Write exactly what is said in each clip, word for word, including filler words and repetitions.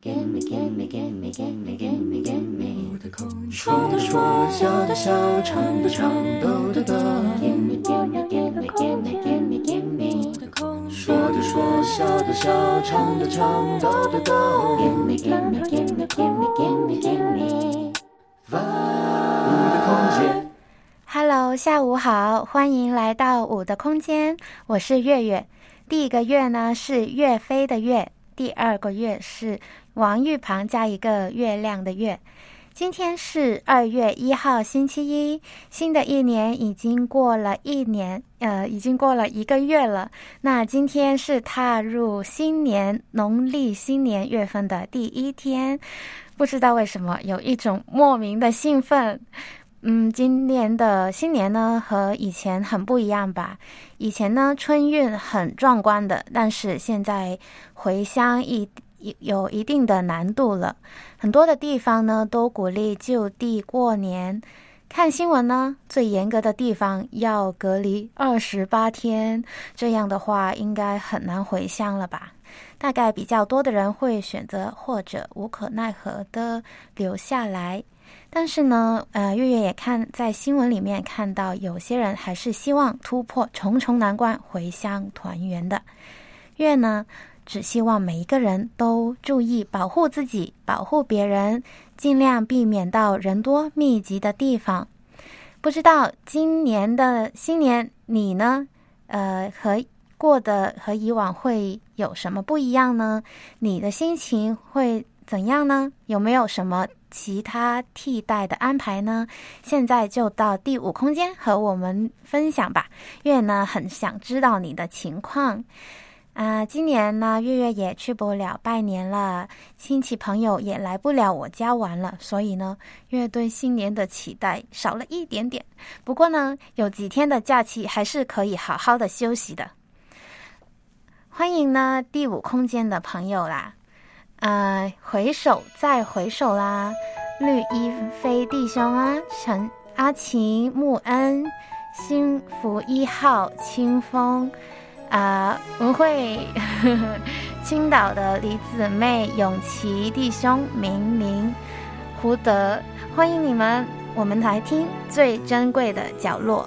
说的说，笑的笑，唱的唱，抖的抖。说的说，笑的笑，唱的唱，抖的抖。 Hello， 下午好，欢迎来到五的空间，我是月月。第一个月呢是岳飞的岳，第二个月是王玉旁加一个月亮的月。今天是二月一号星期一，新的一年已经过了一年，呃，已经过了一个月了。那今天是踏入新年农历新年月份的第一天，不知道为什么有一种莫名的兴奋。嗯，今年的新年呢和以前很不一样吧。以前呢春运很壮观的，但是现在回乡一有一定的难度了。很多的地方呢都鼓励就地过年。看新闻呢，最严格的地方要隔离二十八天，这样的话应该很难回乡了吧。大概比较多的人会选择或者无可奈何的留下来。但是呢，呃，月月也看在新闻里面看到有些人还是希望突破重重难关回乡团圆的。月呢，只希望每一个人都注意保护自己，保护别人，尽量避免到人多密集的地方。不知道今年的新年你呢，呃，和过的和以往会有什么不一样呢？你的心情会怎样呢？有没有什么其他替代的安排呢？现在就到第五空间和我们分享吧。月呢很想知道你的情况。啊、呃，今年呢，月月也去不了拜年了，亲戚朋友也来不了我家玩了，所以呢，月对新年的期待少了一点点。不过呢，有几天的假期还是可以好好的休息的。欢迎呢第五空间的朋友啦，呃，回首再回首啦，绿衣飞弟兄啊，陈阿晴、穆恩、幸福一号、清风。啊、呃，文慧，呵呵，青岛的李姊妹、永琪弟兄、明明、胡德，欢迎你们！我们来听最珍贵的角落。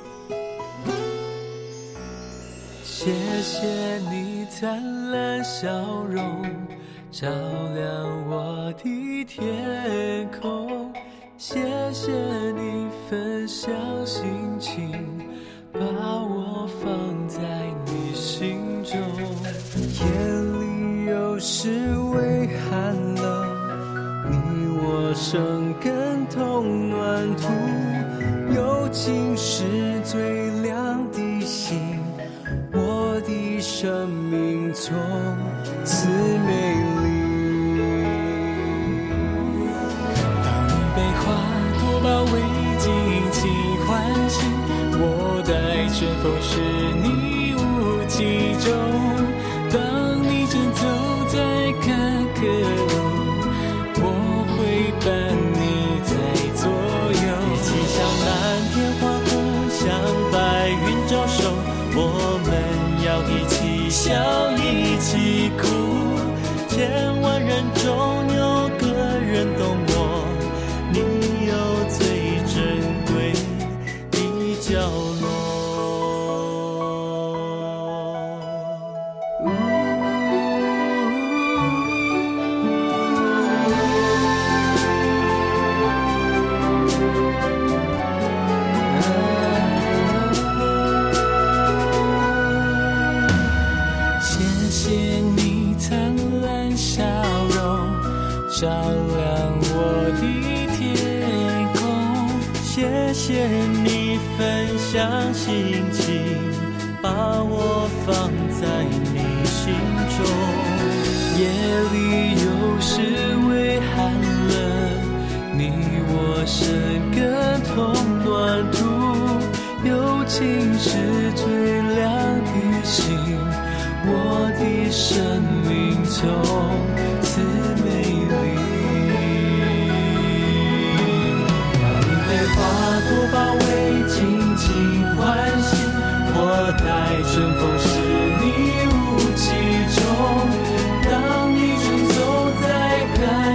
谢谢你灿烂笑容，照亮我的天空。谢谢你分享心情，把我放在你心中。夜里有时微寒冷，你我生根同暖土。友情是最亮的星，我的生命从此美丽。当你被花朵包围，紧紧欢喜，我待春风是你雾气中。当你正走在坎坷路，我会伴你在左右。一起向蓝天划过，向白云招手，我们要一起笑一起哭。千万人中有个人懂我，你有最珍贵的角落。谢谢你灿烂笑容，照亮我的天空。谢谢你分享心情，把我放在你心中。夜里有时微寒冷，你我生根同暖土。友情是最亮的星，我的生命从此美丽。当你被花朵包围，紧紧欢喜，我待春风是你雾气中。当你正走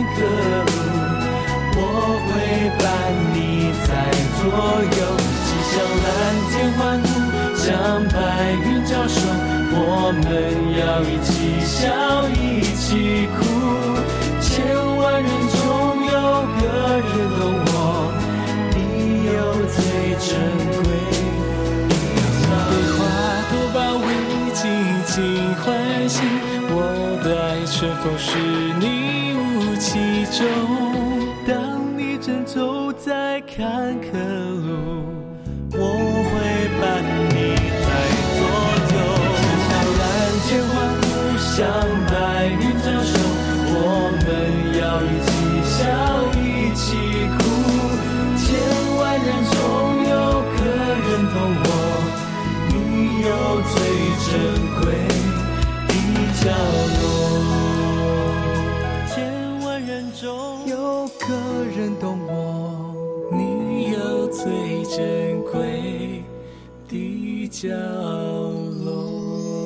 个路，我会伴你在左右，骑上蓝天欢呼，向白云招手，我们要一起笑一起哭，千万人中有个人懂我，你有最珍贵的花朵包围，紧紧欢喜，我的爱春风是你雾气中，当你正走在坎坷路，我会伴你在左右，向蓝天欢呼，向白云招手，我们要一起笑一起哭，千万人中有个人懂我，你有最珍贵的角落，千万人中有个人懂我，你有最珍贵的角落。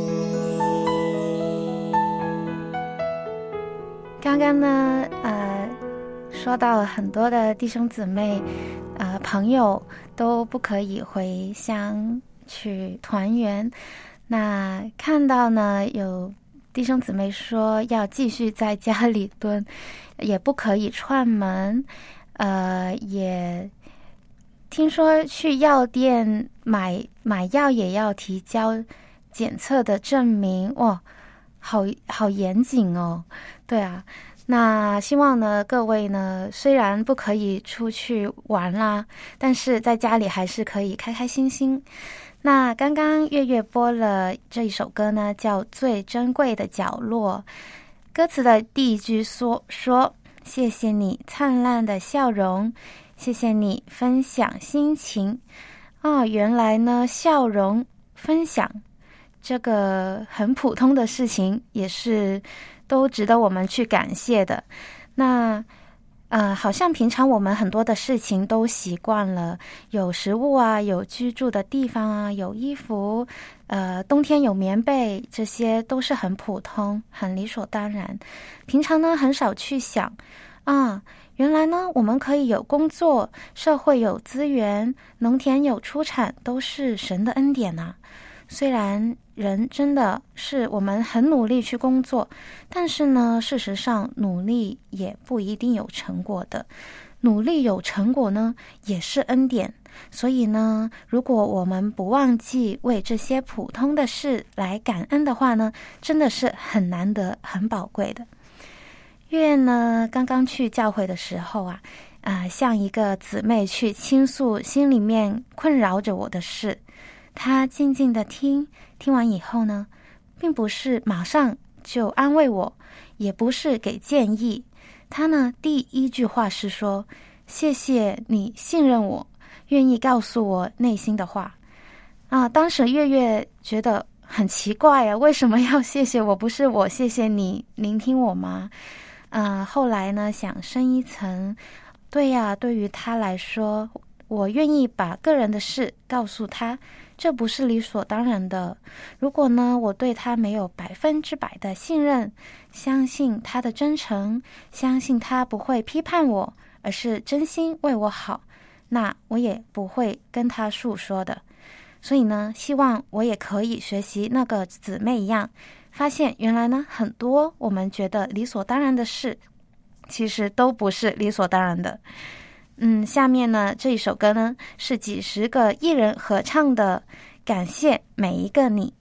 刚刚呢，呃，说到了很多的弟兄姊妹，呃，朋友都不可以回乡去团圆。那看到呢，有弟兄姊妹说要继续在家里蹲，也不可以串门，呃，也听说去药店买买药也要提交检测的证明，哇，好好严谨哦。对啊，那希望呢，各位呢，虽然不可以出去玩啦，但是在家里还是可以开开心心。那刚刚月月播了这一首歌呢，叫《最珍贵的角落》，歌词的第一句说说谢谢你灿烂的笑容，谢谢你分享心情。哦，原来呢，笑容分享这个很普通的事情，也是都值得我们去感谢的。那呃，好像平常我们很多的事情都习惯了，有食物啊，有居住的地方啊，有衣服，呃，冬天有棉被，这些都是很普通，很理所当然。平常呢，很少去想啊，原来呢，我们可以有工作，社会有资源，农田有出产，都是神的恩典啊。虽然人真的是我们很努力去工作，但是呢，事实上努力也不一定有成果的。努力有成果呢，也是恩典。所以呢，如果我们不忘记为这些普通的事来感恩的话呢，真的是很难得、很宝贵的。月呢，刚刚去教会的时候啊，啊、呃，向一个姊妹去倾诉心里面困扰着我的事。他静静的听，听完以后呢，并不是马上就安慰我，也不是给建议。他呢，第一句话是说：“谢谢你信任我，愿意告诉我内心的话。”啊，当时月月觉得很奇怪啊，为什么要谢谢我？不是我谢谢你聆听我吗？啊，后来呢，想深一层，对呀，对于他来说，我愿意把个人的事告诉他。这不是理所当然的。如果呢，我对他没有百分之百的信任，相信他的真诚，相信他不会批判我，而是真心为我好，那我也不会跟他诉说的。所以呢，希望我也可以学习那个姊妹一样，发现原来呢，很多我们觉得理所当然的事，其实都不是理所当然的。嗯，下面呢，这一首歌呢，是几十个艺人合唱的，感谢每一个你。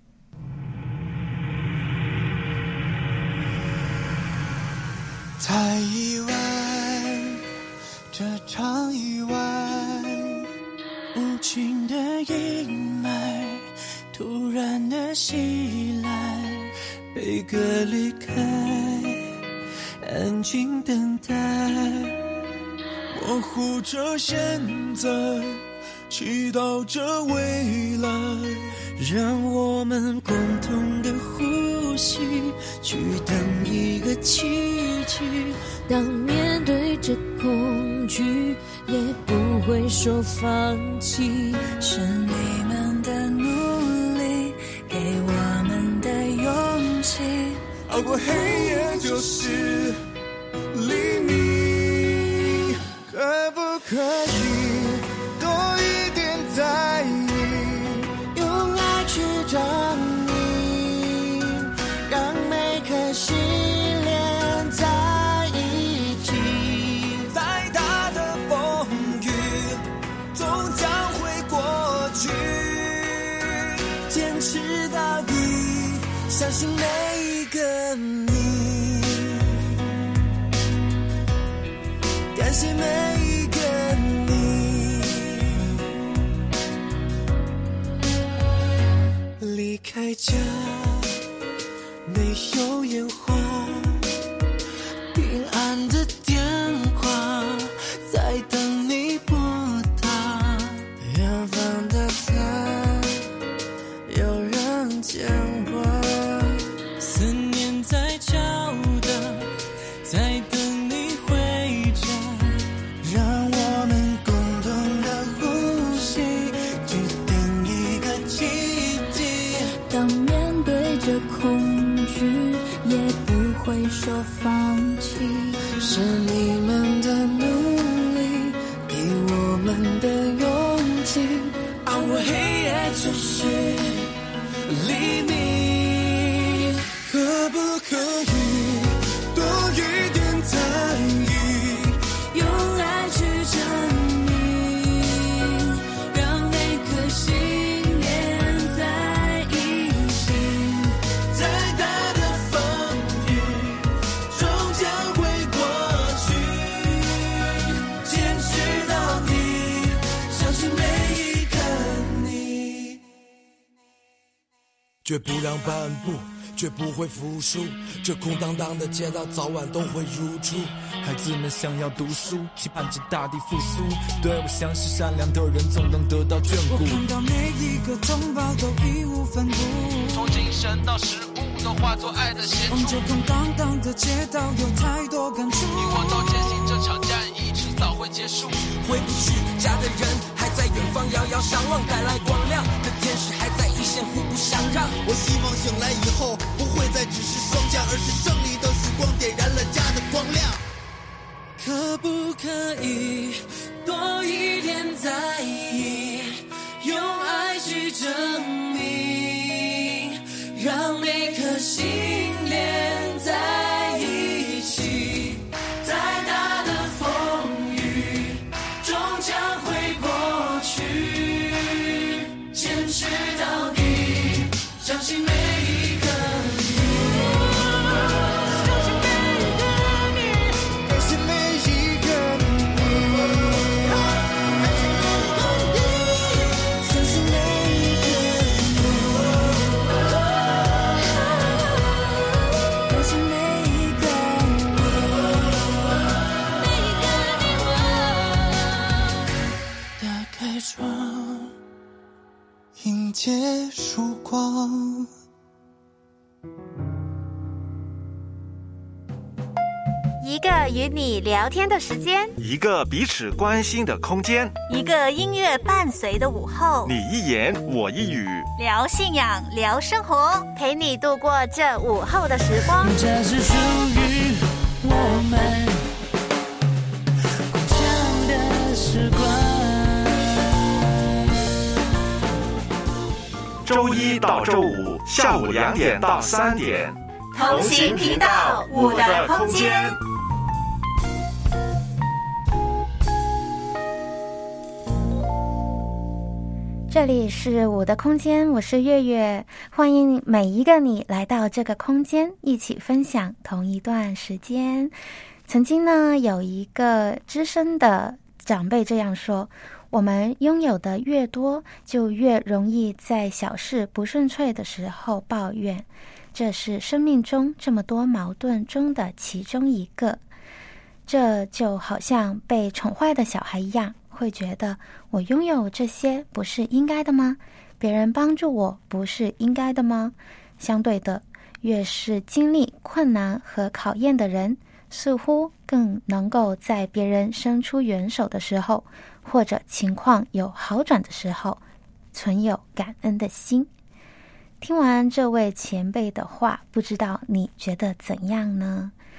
太意外，这场意外，无情的阴霾，突然的袭来，被隔离开，安静等待，模糊着现在，祈祷着未来，让我们共同的呼吸，去等一个奇迹。当面对着恐惧，也不会说放弃，是你们的努力，给我们的勇气。熬过黑夜就是黎明。 可以多一点在意，用爱去证明，让每颗心连在一起。再大的风雨终将会过去，坚持到底，相信每一个你，感谢每一个你。离开家没有烟花，平安的电话在等你拨打，远方的他有人牵挂，思念在敲打，在等你回家，让我们共同的呼吸决定一个奇迹。 当面对着恐惧也不会说放弃， 是你们的努力给我们的勇气，熬过黑夜就是黎明。可不可以多一点在意， 用爱去证明，让每颗心连在一起。 再大的风雨终将会过去，坚持到底，相信每一个你。绝不让半步，绝不会服输，这空荡荡的街道早晚都会如初。 孩子们想要读书，期盼着大地复苏，对我像是善良的人总能得到眷顾。 我看到每一个同胞都义无反顾， 从精神到食物都化作爱的协助。 望着空荡荡的街道有太多感触， 你我都坚信这场战役迟早会结束。 回不去家的人还在远方遥遥相望，带来光亮的天使还在一线互不相让。我希望醒来以后不会再只是霜降，而是胜利的曙光点燃了家的光亮。可不可以多一点在意，用爱去证明，让每颗心连在一起。再大的风雨终将会过去，坚持到底，相信每一个你，相信每一个你，感谢每一个你，相信每一个你， 感谢每一个你，每一个你我。 打开窗，迎接曙光。 一个与你聊天的时间， 一个彼此关心的空间， 一个音乐伴随的午后， 你一言我一语， 聊信仰，聊生活， 陪你度过这午后的时光。 这是属于我们共享的时光。周一到周五下午两点到三点， 同行频道我的空间。 这里是我的空间，我是月月，欢迎每一个你来到这个空间，一起分享同一段时间。曾经呢，有一个资深的长辈这样说，我们拥有的越多，就越容易在小事不顺遂的时候抱怨，这是生命中这么多矛盾中的其中一个。这就好像被宠坏的小孩一样，会觉得我拥有这些不是应该的吗？别人帮助我不是应该的吗？相对的，越是经历困难和考验的人，似乎更能够在别人伸出援手的时候，或者情况有好转的时候，存有感恩的心。听完这位前辈的话，不知道你觉得怎样呢？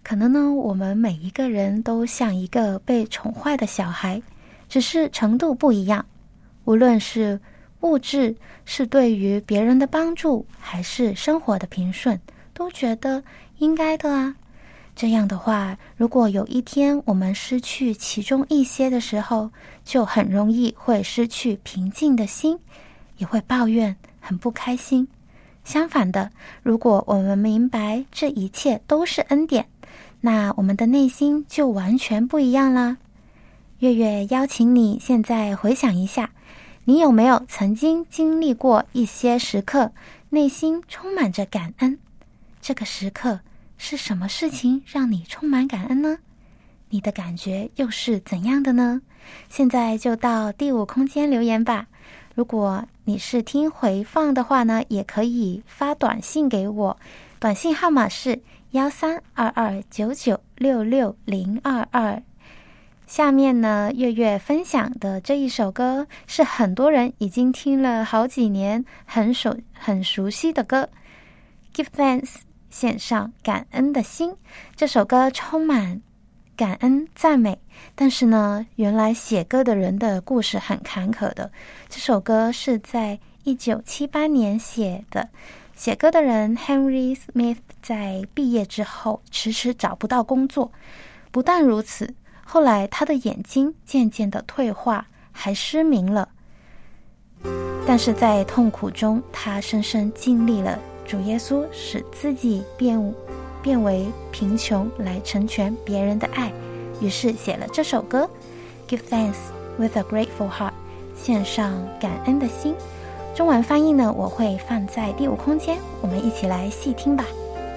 可能呢，我们每一个人都像一个被宠坏的小孩，只是程度不一样。无论是物质，是对于别人的帮助，还是生活的平顺，都觉得应该的啊。这样的话，如果有一天我们失去其中一些的时候，就很容易会失去平静的心，也会抱怨，很不开心。相反的，如果我们明白这一切都是恩典，那我们的内心就完全不一样啦。月月邀请你现在回想一下，你有没有曾经经历过一些时刻，内心充满着感恩？这个时刻是什么事情让你充满感恩呢？你的感觉又是怎样的呢？现在就到第五空间留言吧。如果你是听回放的话呢，也可以发短信给我，短信号码是幺三二二九九六六零二二。下面呢，月月分享的这一首歌是很多人已经听了好几年，很熟很熟悉的歌 Give Thanks， 献上感恩的心。这首歌充满感恩赞美，但是呢，原来写歌的人的故事很坎坷的。这首歌是在一九七八年写的，写歌的人 Henry Smith 在毕业之后迟迟找不到工作，不但如此，后来他的眼睛渐渐的退化，还失明了。但是在痛苦中，他深深经历了主耶稣使自己变变为贫穷，来成全别人的爱，于是写了这首歌 Give Thanks with a Grateful Heart， 献上感恩的心。中文翻译呢，我会放在第五空间，我们一起来细听吧。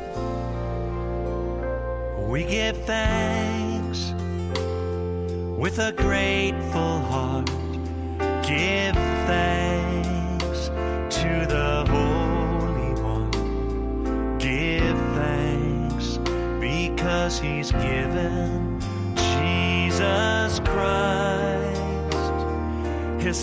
We give thanks with a grateful heart, give thanks to the Holy One, give thanks because He's given Jesus Christ, His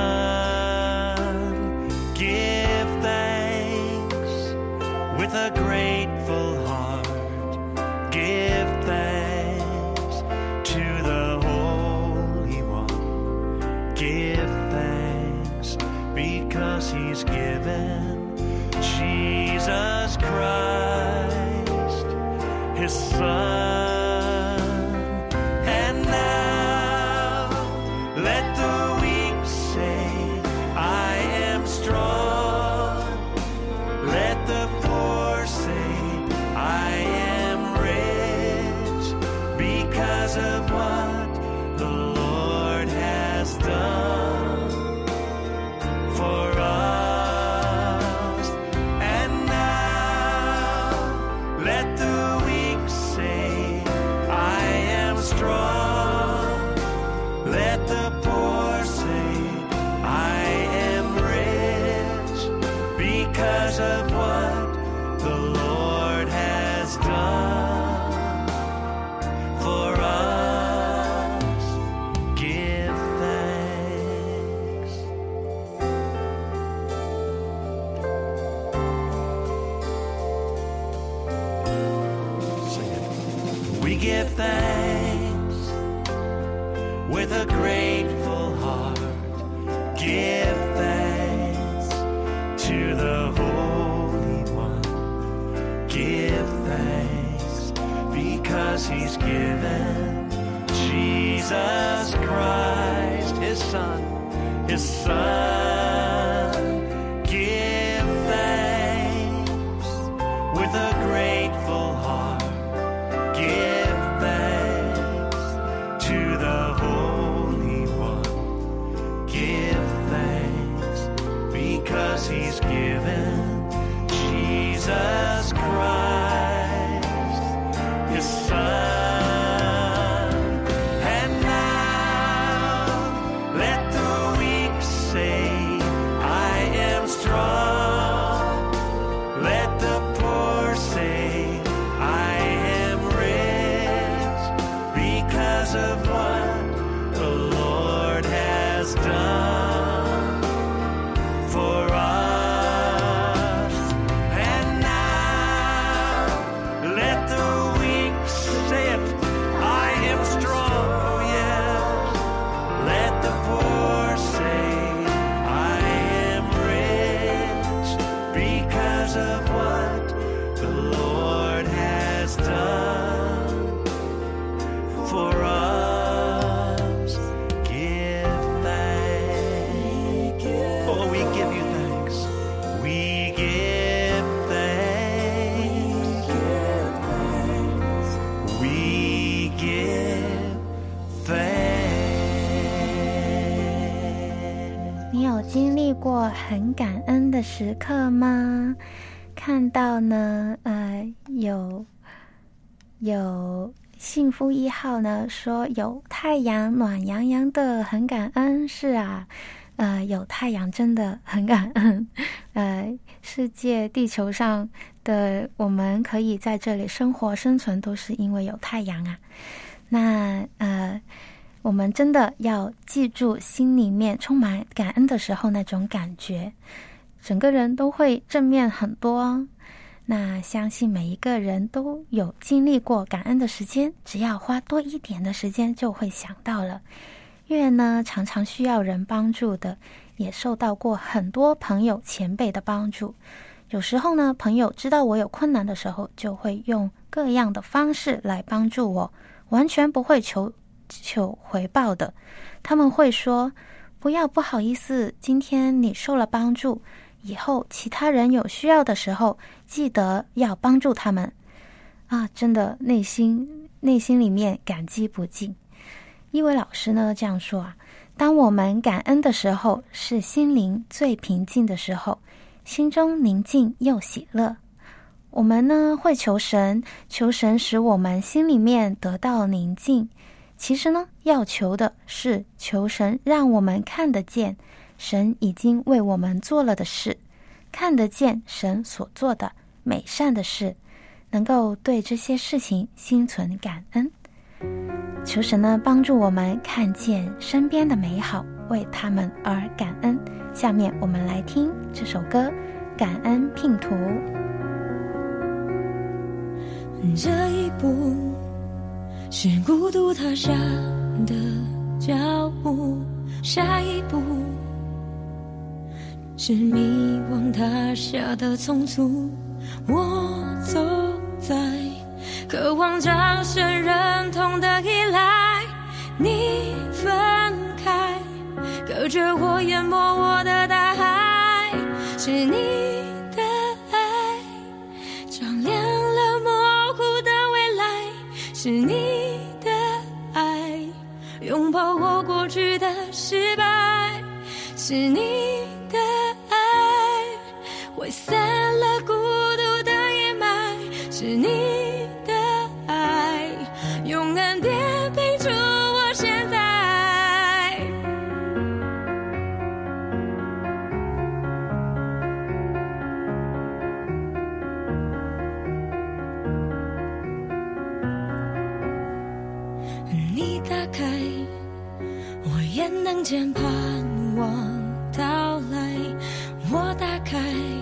Son. Give thanks with a grateful heart, give thanks to the Holy One, give thanks because He's given Jesus Christ, His Son. And now let the weak say, I am strong. Let the poor say, I am rich because of what the Lord has done for us. And now let the weak say, I am strong. Let the poor say, I am rich because of what the Lord has done for us. Give thanks. Sing it. We give thanks with a grateful heart, give thanks to the Holy One, give thanks because He's given Jesus Christ, His Son, His Son. Give thanks with a grateful heart, give thanks to the Holy One, give thanks because He's given Jesus Christ, His Son. And now let the weak say, 有经历过很感恩的时刻吗？看到呢，呃，有有幸福一号呢说有太阳暖洋洋的，很感恩。是啊，呃，有太阳真的很感恩。呃，世界地球上的我们可以在这里生活生存，都是因为有太阳啊。那呃。我们真的要记住心里面充满感恩的时候那种感觉，整个人都会正面很多哦。那相信每一个人都有经历过感恩的时间，只要花多一点的时间就会想到了。月呢常常需要人帮助的，也受到过很多朋友前辈的帮助。有时候呢，朋友知道我有困难的时候，就会用各样的方式来帮助我，完全不会求求回报的。他们会说，不要不好意思，今天你受了帮助，以后其他人有需要的时候记得要帮助他们啊！真的内心内心里面感激不尽。一位老师呢这样说啊，当我们感恩的时候，是心灵最平静的时候，心中宁静又喜乐。我们呢会求神，求神使我们心里面得到宁静。其实呢，要求的是求神让我们看得见神已经为我们做了的事，看得见神所做的美善的事，能够对这些事情心存感恩。求神呢帮助我们看见身边的美好，为他们而感恩。下面我们来听这首歌《感恩拼图》。 这一步是孤独踏下的脚步，下一步是迷惘踏下的匆促。我走在渴望掌声认同的依赖，你分开，隔着我淹没我的大海，是你的爱照亮了模糊的未来，是你拥抱我过去的失败，是你的爱挥散了孤独的阴霾，是你的爱用恩典陪住我现在。你打开我也能见盼望到来，我打开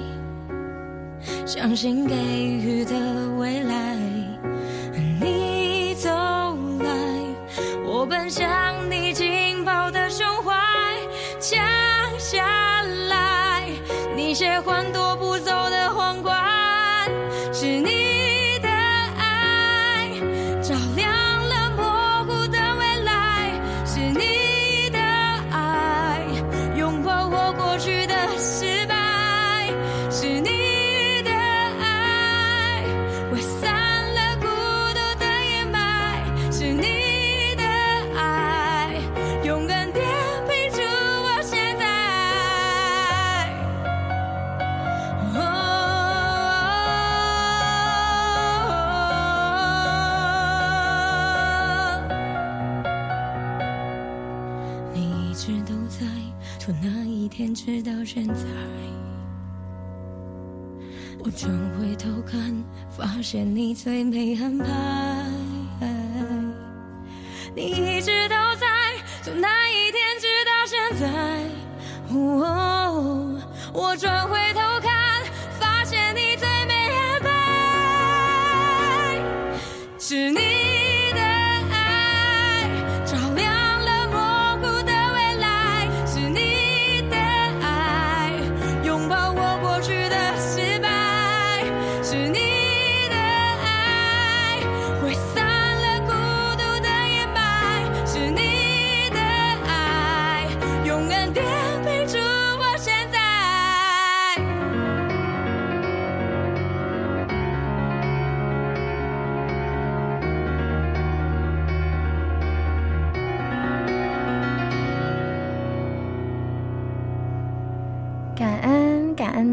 相信给予的未来，你走来，我奔向你紧抱的胸怀，降下来，你切换夺不走的皇冠，是你的爱照亮了模糊的未来，是你的爱拥抱我过去的失败，是你的爱挥散了孤独的阴霾，是你的爱用恩典陪住我现在。你一直都在，从那一天直到现在，我转回头看，发现你最美安排。你一直都在，从那一天直到现在，哦，我转回头看，发现你最美安排，是你的爱照亮了模糊的未来，是你的爱拥抱我过去的失败，是你的爱挥散了孤独的阴霾，是你的爱用恩典陪住我现在。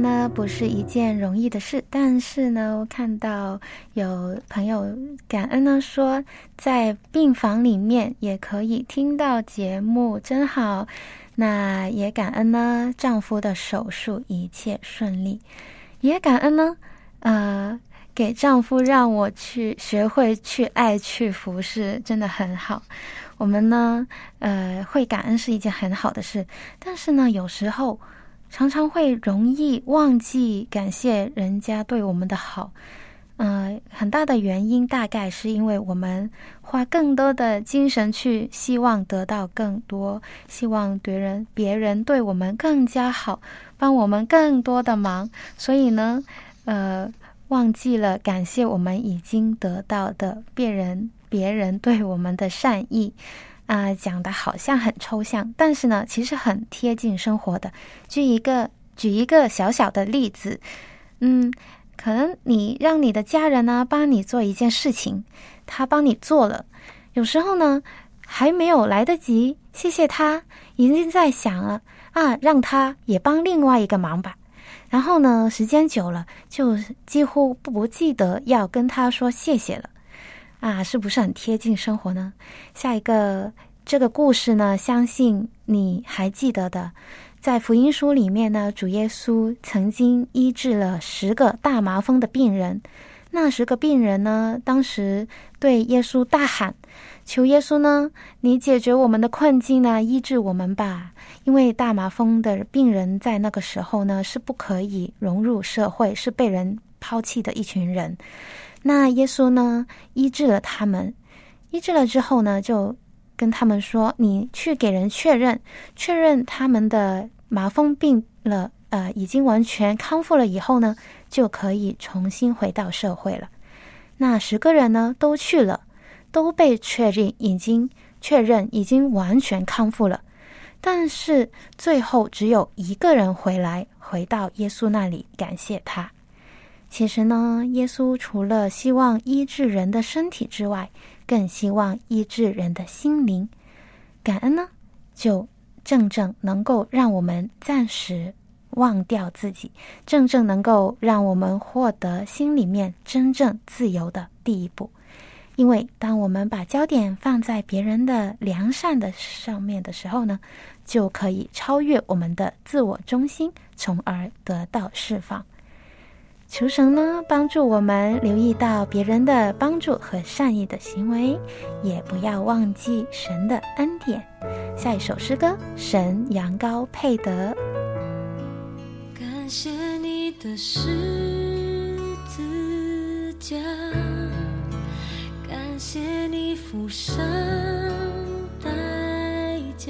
呢不是一件容易的事，但是呢我看到有朋友感恩呢说在病房里面也可以听到节目，真好。那也感恩呢丈夫的手术一切顺利，也感恩呢呃给丈夫让我去学会去爱去服侍，真的很好。我们呢呃会感恩是一件很好的事，但是呢有时候常常会容易忘记感谢人家对我们的好。呃，很大的原因大概是因为我们花更多的精神去希望得到更多，希望别人别人对我们更加好，帮我们更多的忙，所以呢呃忘记了感谢我们已经得到的别人别人对我们的善意。啊、呃，讲的好像很抽象，但是呢其实很贴近生活的。举一个举一个小小的例子，嗯可能你让你的家人呢帮你做一件事情，他帮你做了，有时候呢还没有来得及谢谢他，已经在想了啊，让他也帮另外一个忙吧。然后呢时间久了就几乎不记得要跟他说谢谢了啊，是不是很贴近生活呢？下一个这个故事呢相信你还记得的，在福音书里面呢，主耶稣曾经医治了十个大麻风的病人。那十个病人呢，当时对耶稣大喊，求耶稣呢，你解决我们的困境呢，医治我们吧。因为大麻风的病人在那个时候呢，是不可以融入社会，是被人抛弃的一群人。那耶稣呢，医治了他们，医治了之后呢，就跟他们说，你去给人确认，确认他们的麻风病了，呃，已经完全康复了以后呢，就可以重新回到社会了。那十个人呢都去了，都被确认已经确认已经完全康复了，但是最后只有一个人回来，回到耶稣那里感谢他。其实呢，耶稣除了希望医治人的身体之外，更希望医治人的心灵。感恩呢，就正正能够让我们暂时忘掉自己，正正能够让我们获得心里面真正自由的第一步。因为当我们把焦点放在别人的良善的上面的时候呢，就可以超越我们的自我中心，从而得到释放。求神呢帮助我们留意到别人的帮助和善意的行为，也不要忘记神的恩典。下一首诗歌，神羊羔配得。 感谢你的十字架，感谢你付上代价，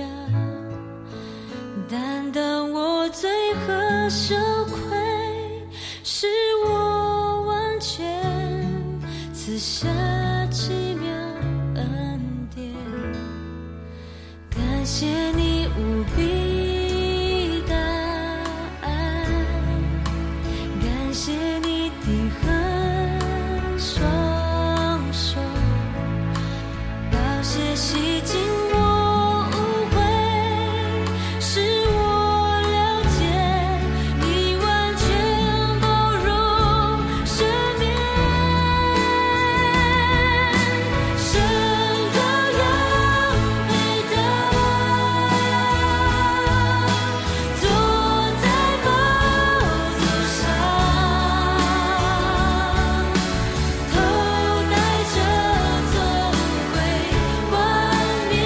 担当我罪和羞愧，使我完全赐下奇妙恩典。感谢你无比大爱，感谢你的很双手，宝血洗净我污秽，使我了解你完全包容赦免。神羔羊配得，坐在宝座上，头戴着尊贵冠冕，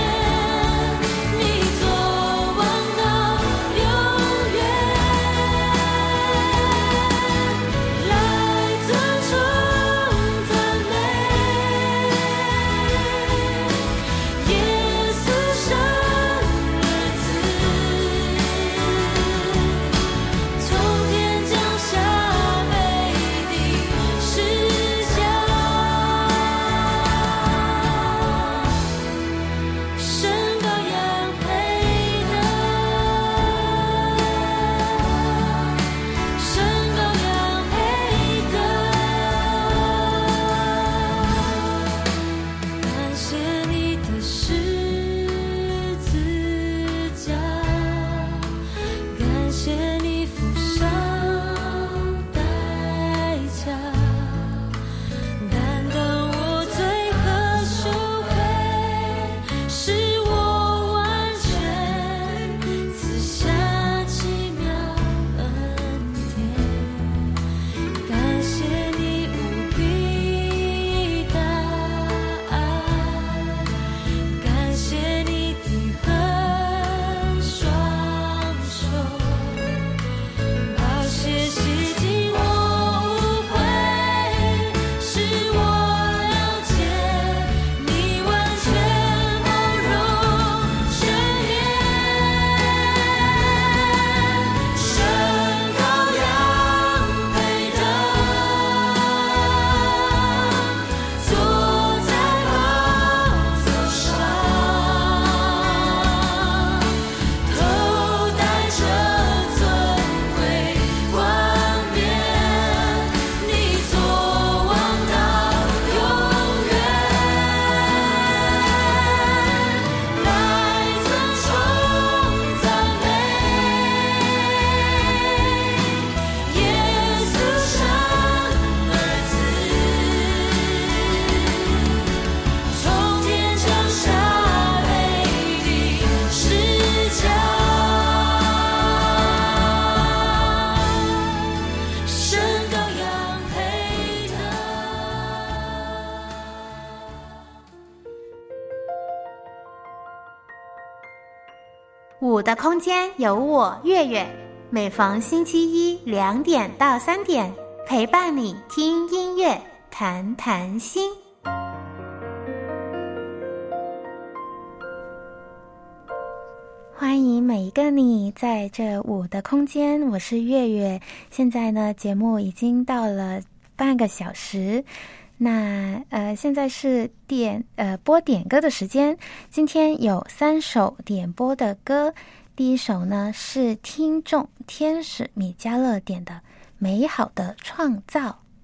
五的空间有我月月，每逢星期一两点到三点，陪伴你听音乐，谈谈心。欢迎每一个你在这五的空间，我是月月。现在呢，节目已经到了半个小时。那呃，现在是点呃播点歌的时间。今天有三首点播的歌，第一首呢是听众天使米迦勒点的《美好的创造》。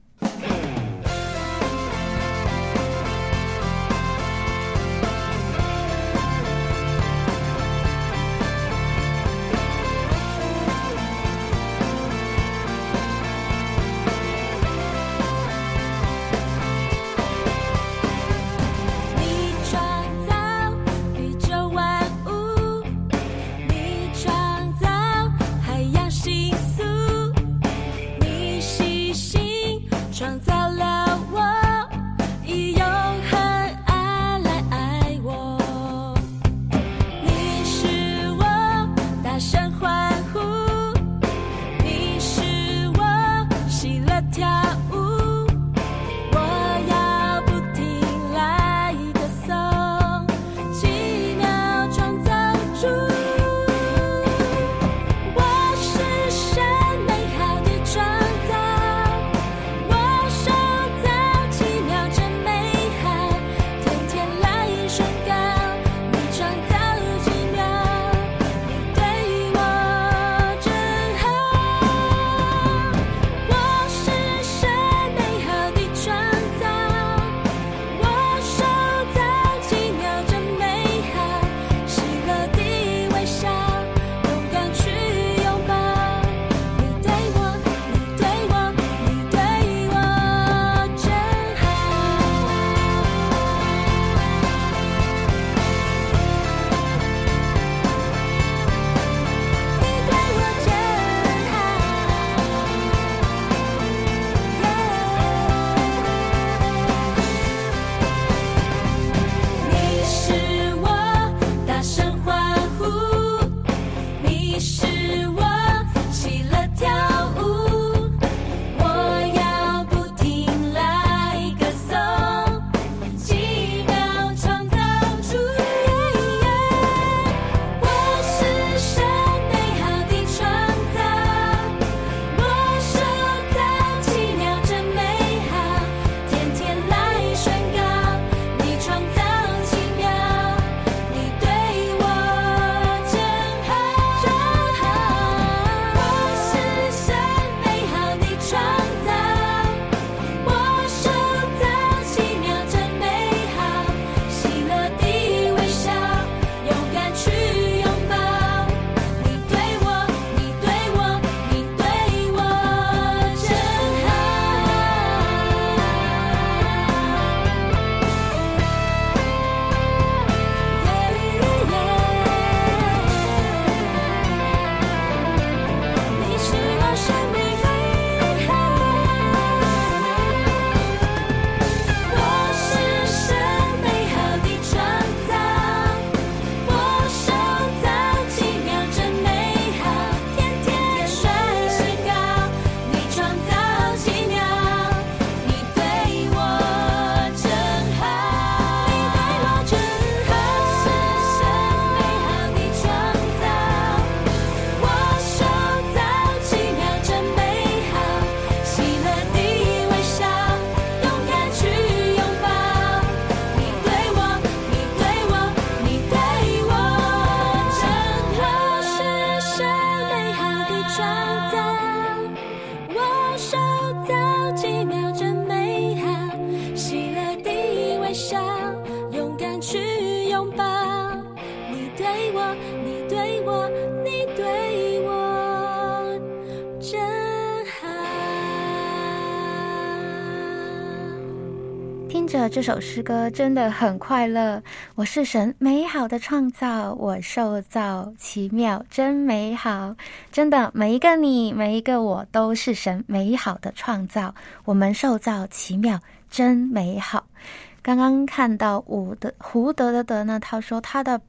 听着这首诗歌真的很快乐。我是神美好的创造，我受造奇妙真美好。真的，每一个你，每一个我都是神美好的创造，我们受造奇妙真美好。刚刚看到胡德胡德的德呢，他说他的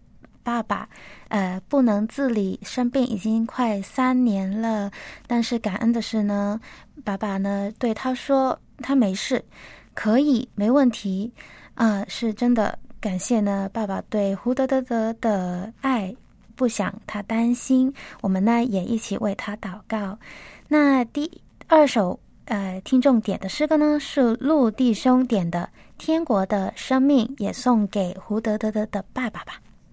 爸爸呃不能自理，生病已经快三年了，但是感恩的是呢，爸爸呢对他说他没事，可以，没问题啊、呃，是真的感谢呢爸爸对胡德德德的爱，不想他担心，我们呢也一起为他祷告。那第二首呃听众点的诗歌呢是陆弟兄点的《天国的生命》，也送给胡德德德的爸爸吧。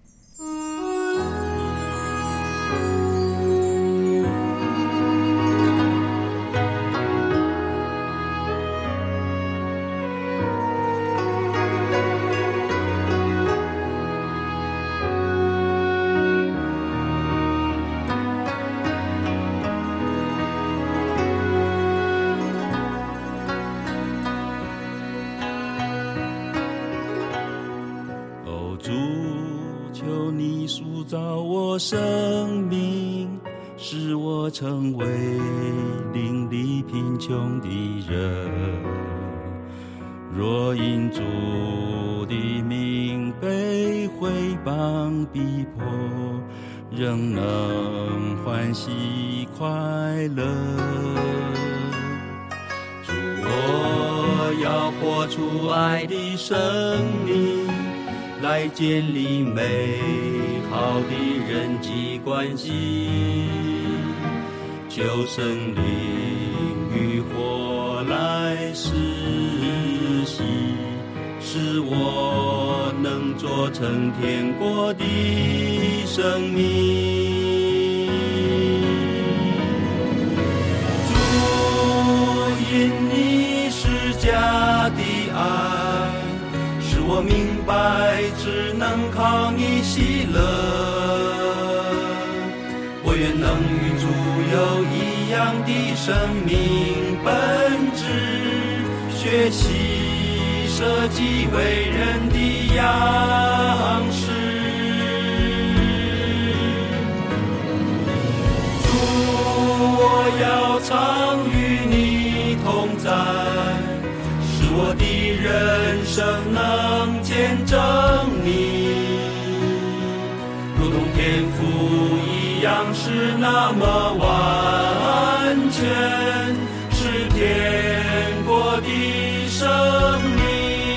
造我生命，使我成为邻里贫穷的人。若因主的名被毁谤逼迫，仍能欢喜快乐。主，我要活出爱的生命，来建立美好的人际关系，求圣灵与火来实习，使我能做成天国的生命。主，因你施加的爱，使我明白只能靠你喜乐。我愿能与主有一样的生命本质，学习舍己为人的样式。主，我要常与你同在，使我的人生能见证你，如同天父一样是那么完全，是天国的生命。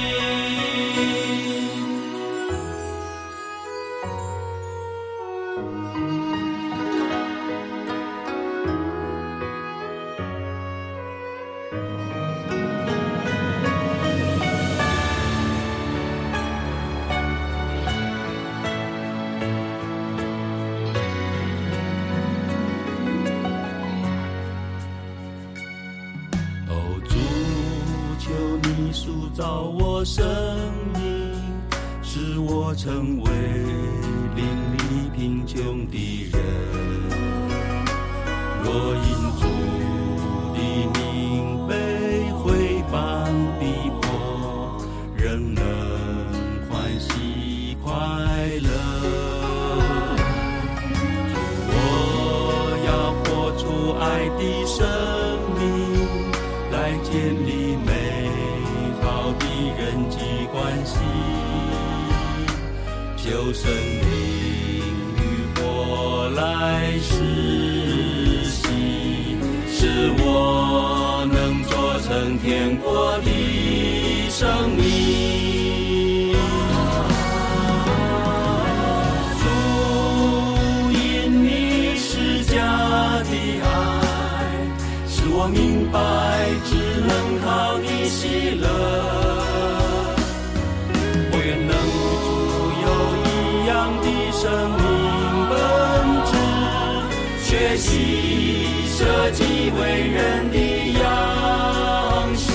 塑造我生命，使我成为邻里贫穷的人。若因主的名被毁谤逼迫，仍能欢喜快乐。我要活出爱的生命，来建立美人际关系，求圣灵与火来实习，使我能做成天国的生命。主，因你施加的爱，使我明白只能靠你喜乐。生命本质，学习舍己为人的样式。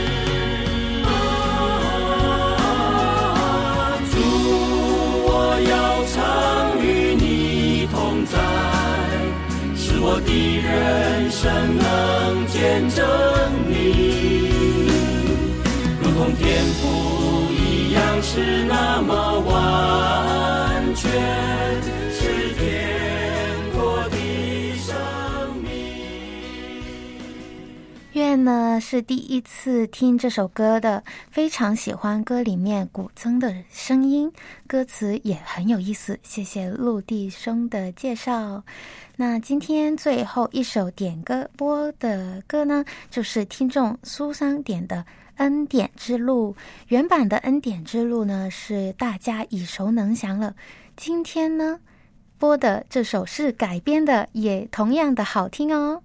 主，我要常与你同在，使我的人生能见证你，如同天父一样是那么完全，是天国的生命。 愿天呢是第一次听这首歌的，非常喜欢歌里面古筝的声音，歌词也很有意思，谢谢陆地兄的介绍。那今天最后一首点歌播的歌呢，就是听众苏桑点的恩典之路。原版的恩典之路呢是大家耳熟能详了，今天呢播的这首是改编的，也同样的好听哦。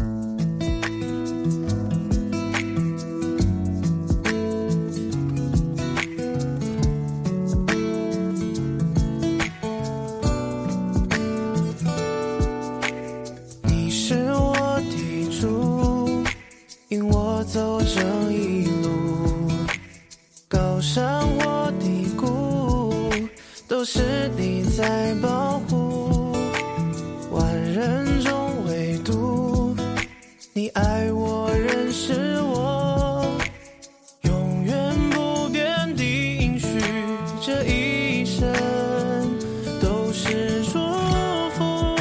你是我的主，引我走这一路，高山或低谷，都是你在保护，万人中唯独你爱我，认识我，永远不变的应许，这一生都是祝福，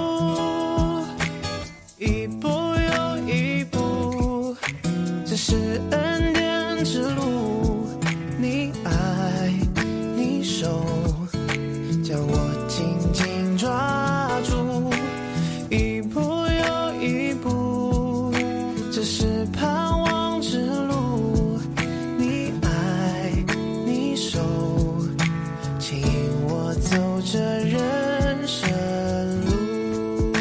一步又一步，这是恩典之路，你爱你手将我紧紧抓住，一步又一步，这是盼望之路，你爱你手牵引我走这人生路。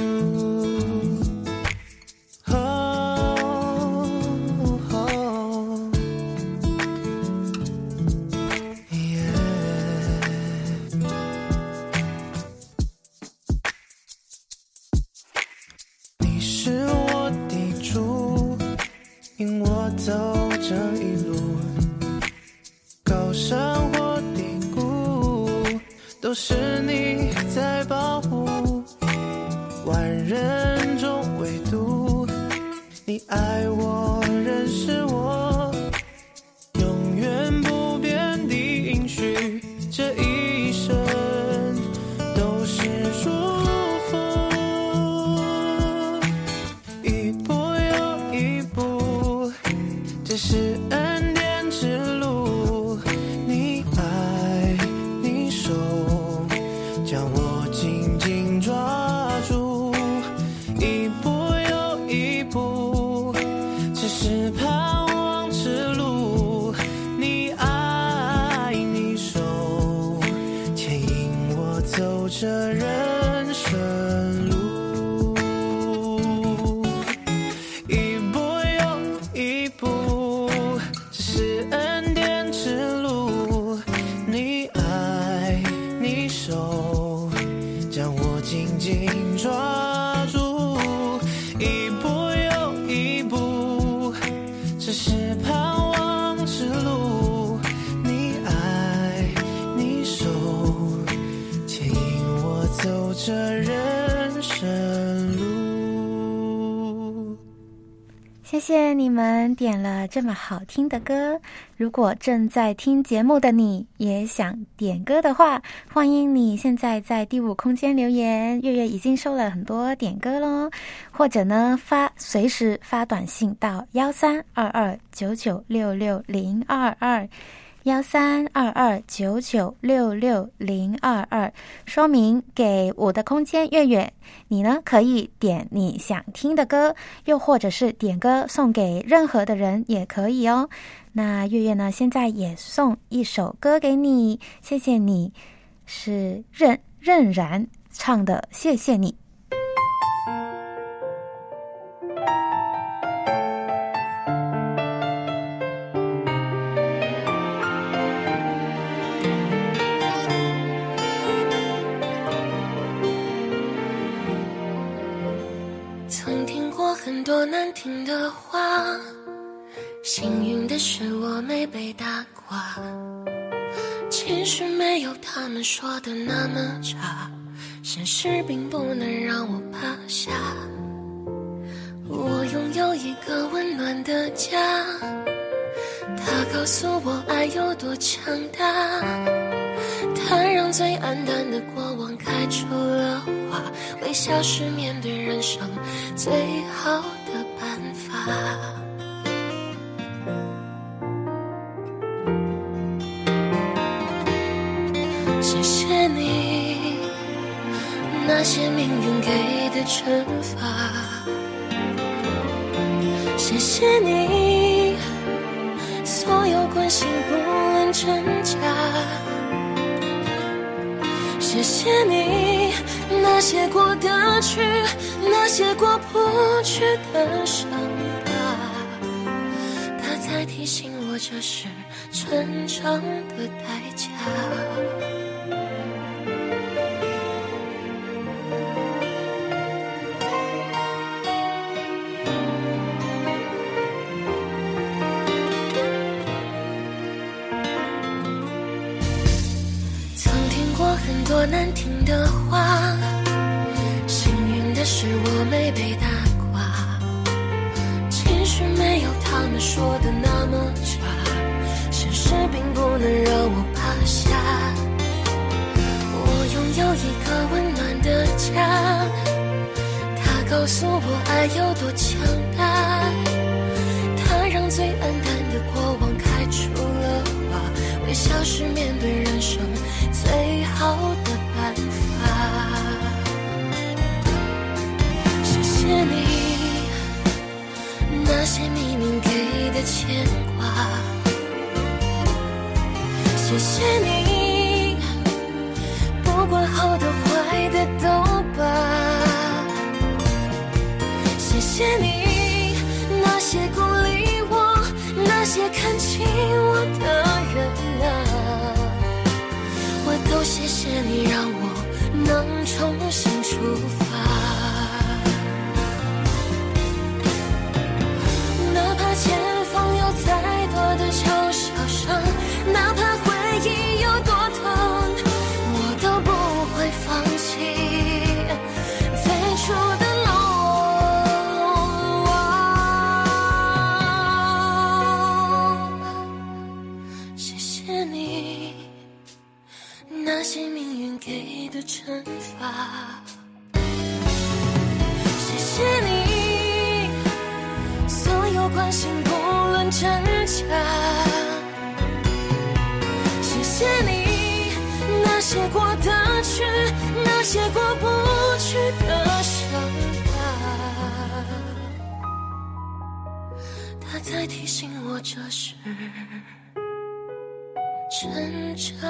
哦哦耶你是我的主，引我走这一路，高山或低谷，都是你在保护，万人中唯独你爱我，认识我，永远不变的应许，这一生都是祝福，一步又一步，这是恩典之路，你爱你手将我紧紧抓住，一步又一步，这是盼望之路，你爱你手牵引我走这人生路，一步又一步，这是恩典之路，你爱你手将我紧紧抓住，一步又一步，这是盼望之路，你爱你手牵引我走这人生路。 谢谢你们点了这么好听的歌。如果正在听节目的你也想点歌的话，欢迎你现在在第五空间留言，月月已经收了很多点歌咯，或者呢发随时发短信到幺三二二九九六六零二二幺三二二九九六六零二二，说明给我的空间月月，你呢可以点你想听的歌，又或者是点歌送给任何的人也可以哦。那月月呢现在也送一首歌给你，谢谢你，是任任然唱的谢谢你。 曾听过很多难听的话，幸运的是我没被打垮，其实没有他们说的那么差，现实并不能让我趴下。我拥有一个温暖的家，它告诉我爱有多强大，它让最暗淡的过往开出了花，微笑是面对人生最好的办法。 谢谢你那些命运给的惩罚，谢谢你所有关心不论真假，谢谢你那些过得去，那些过不去的伤疤，它在提醒我这是成长的代价。很多难听的话，幸运的是我没被打垮，其实没有他们说的那么差，现实并不能让我趴下。我拥有一个温暖的家，它告诉我爱有多强大，它让最暗淡的过往开出了花，微笑是面对人生最好的办法。谢谢你那些秘密给的牵挂，谢谢你不管好的坏的都罢，谢谢你那些鼓励我，那些看清我的人啊，我都谢谢你让我能重新出发。哪怕前方有再多的嘲笑声，哪怕回忆有多疼，我都不会放弃最初的路。谢谢你那些命运给的惩罚，谢谢你所有关心不论真假，谢谢你那些过得去，那些过不去的伤疤，它在提醒我这是成长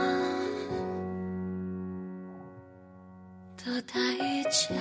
的代价。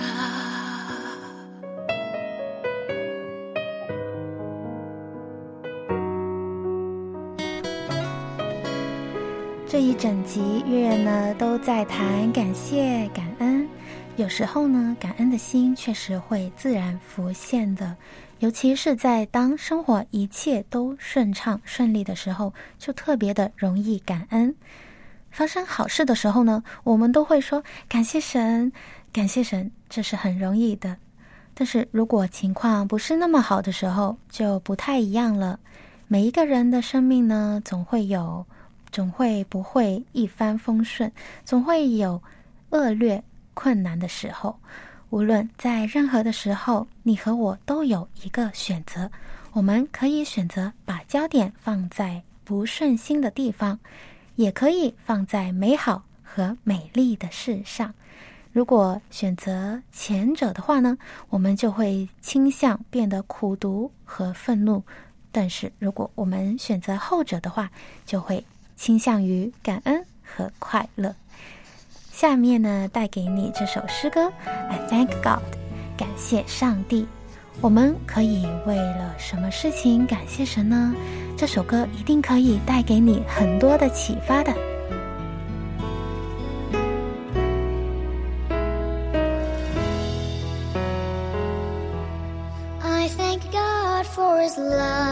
这一整集月月呢都在谈感谢感恩，有时候呢感恩的心确实会自然浮现的，尤其是在当生活一切都顺畅顺利的时候，就特别的容易感恩。发生好事的时候呢，我们都会说感谢神感谢神，这是很容易的。但是如果情况不是那么好的时候，就不太一样了。每一个人的生命呢，总会有总会不会一帆风顺，总会有恶劣困难的时候。无论在任何的时候，你和我都有一个选择，我们可以选择把焦点放在不顺心的地方，也可以放在美好和美丽的事上。如果选择前者的话呢，我们就会倾向变得苦毒和愤怒，但是如果我们选择后者的话，就会倾向于感恩和快乐。下面呢，带给你这首诗歌 I thank God， 感谢上帝。我们可以为了什么事情感谢神呢？这首歌一定可以带给你很多的启发的。 I thank God for His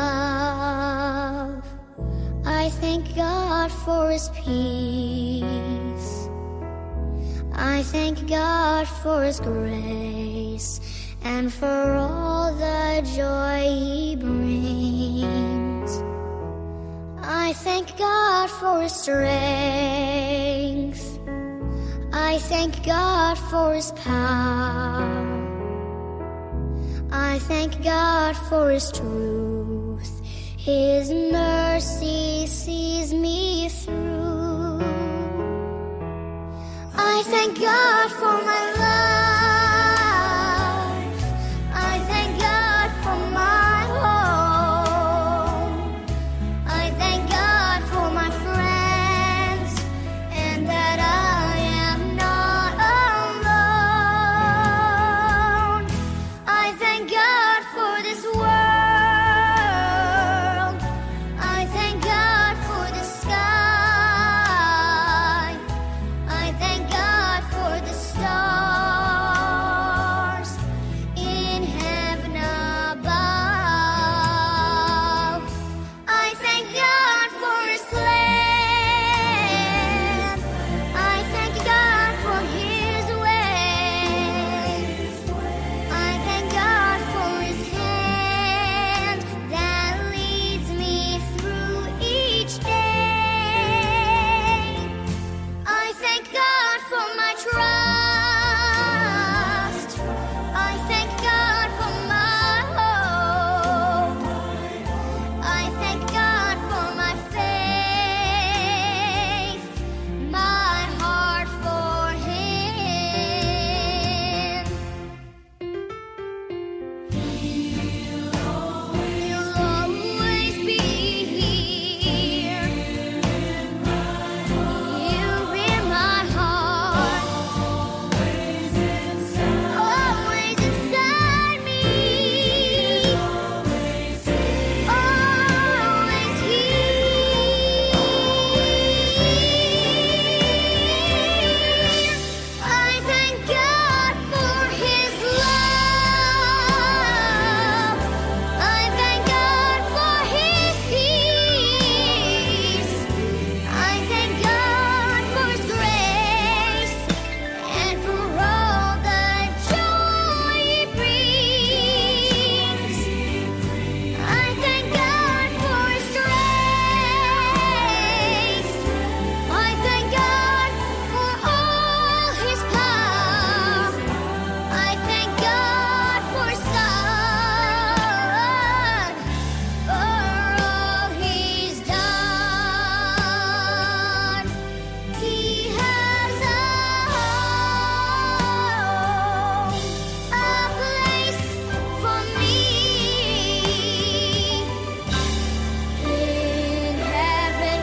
love. I thank God for His peace. I thank God for His grace and for all the joy He brings. I thank God for His strength. I thank God for His power. I thank God for His truth. His mercy sees me through. thank God for my life. I thank God for my home. I thank God for my friends, and that I am not alone. I thank God for this world. I thank God for the sky. I thank God for the stars in heaven above. I thank God for His plan. I thank God for His ways. I thank God for His hand that leads me through each day. I thank God for my trust. I thank God for my hope. I thank God for my faith, my heart for Him. You'll always be here. You're in my heart, always inside me, always here. I thank God for His love. I thank God for His peace. I thank God for His grace and for all the joy He brings. I thank God for His strength. I thank God for all His power. I thank God for His Son, for all He's done. He has a home, a place for me in heaven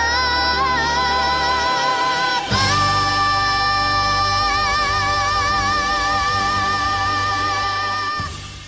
above.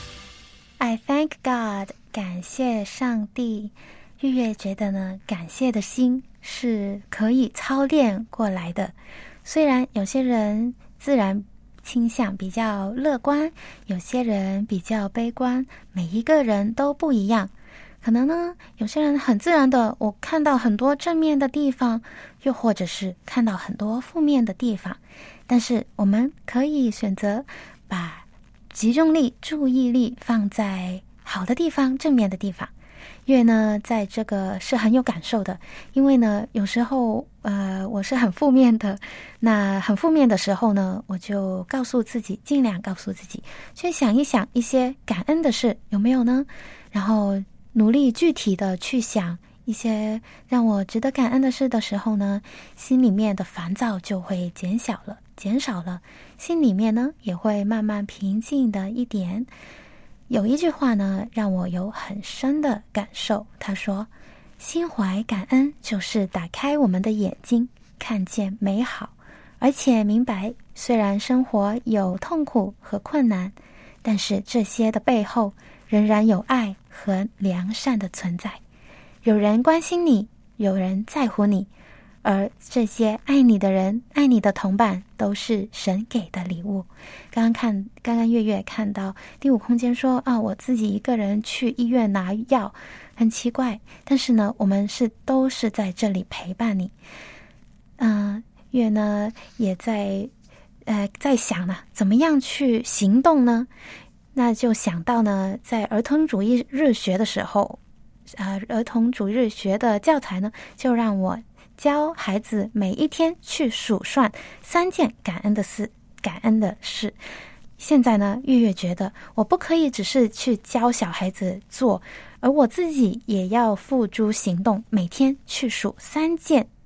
I thank God， 感谢上帝。月月觉得呢，感谢的心是可以操练过来的。虽然有些人自然倾向比较乐观，有些人比较悲观，每一个人都不一样。可能呢，有些人很自然的，我看到很多正面的地方，又或者是看到很多负面的地方。但是我们可以选择把集中力、注意力放在好的地方、正面的地方。月呢，在这个是很有感受的，因为呢，有时候呃，我是很负面的。那很负面的时候呢，我就告诉自己，尽量告诉自己，去想一想一些感恩的事，有没有呢？然后努力具体的去想一些让我值得感恩的事的时候呢，心里面的烦躁就会减小了，减少了，心里面呢也会慢慢平静的一点。有一句话呢，让我有很深的感受。他说，心怀感恩就是打开我们的眼睛，看见美好，而且明白，虽然生活有痛苦和困难，但是这些的背后仍然有爱和良善的存在。有人关心你，有人在乎你，而这些爱你的人，爱你的同伴，都是神给的礼物。刚刚看，刚刚月月看到第五空间说啊，我自己一个人去医院拿药，很奇怪，但是呢，我们是都是在这里陪伴你。嗯、呃，月呢也在呃在想呢，怎么样去行动呢？那就想到呢，在儿童主义日学的时候，呃，儿童主义日学的教材呢，就让我教孩子每一天去数算三件感恩的事，感恩的事。现在呢，月月觉得我不可以只是去教小孩子做，而我自己也要付诸行动，每天去数三件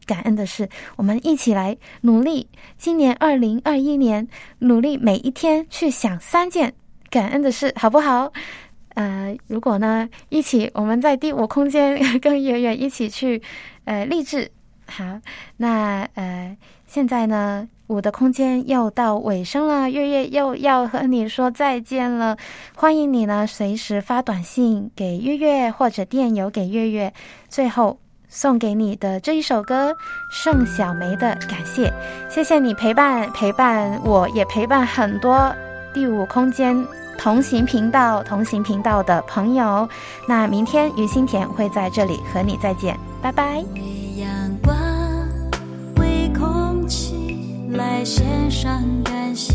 感恩的事，我们一起来努力，今年二零二一年努力每一天去想三件感恩的事，好不好？呃，如果呢一起我们在第五空间跟月月一起去呃励志。好，那呃现在呢五的空间又到尾声了，月月又要和你说再见了。欢迎你呢随时发短信给月月或者电邮给月月。最后送给你的这一首歌，盛小梅的感谢。谢谢你陪伴陪伴我，也陪伴很多第五空间同行频道同行频道的朋友。那明天于心田会在这里和你再见，拜拜。 为阳光，为空气来献上感谢，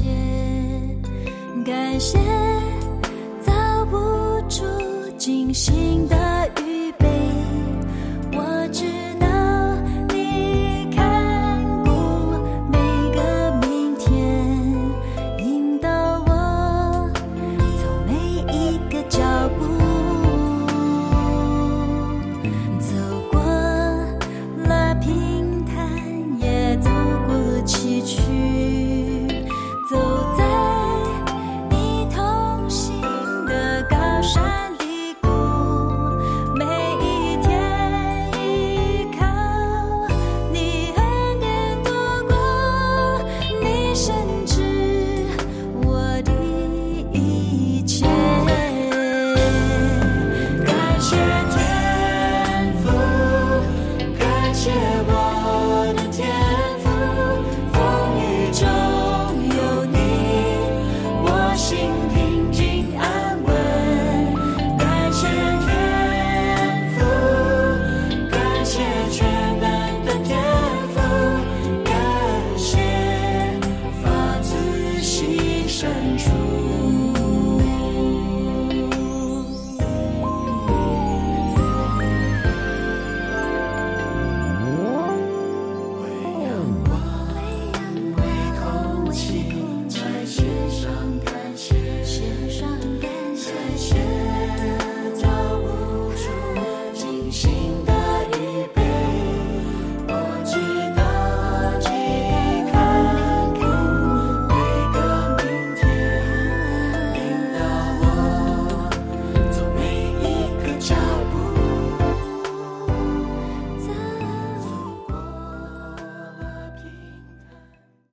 感谢造不出惊心的